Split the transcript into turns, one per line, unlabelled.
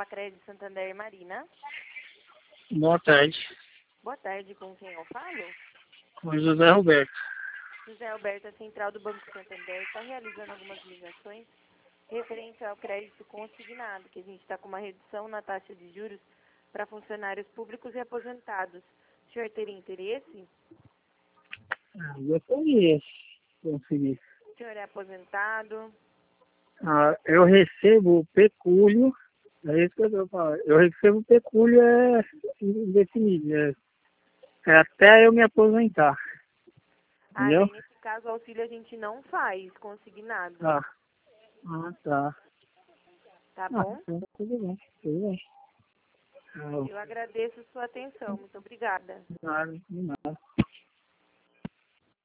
Crédito Santander Marina.
Boa tarde.
Boa tarde, com quem eu falo?
Com o José Roberto.
José Alberto, a Central do Banco Santander, está realizando algumas ligações referente ao crédito consignado, que a gente está com uma redução na taxa de juros para funcionários públicos e aposentados. O senhor teria interesse?
Gostaria de conseguir.
O senhor é aposentado?
Eu recebo pecúlio, é isso que eu estou falando. Eu recebo pecúlio indefinido, é até eu me aposentar. Entendeu?
Aí, nesse caso, o auxílio a gente não faz consignado.
Tá. Tá.
Tá bom?
Então, tudo bem, tudo bem.
Eu agradeço sua atenção. Muito obrigada.
Nada, de nada.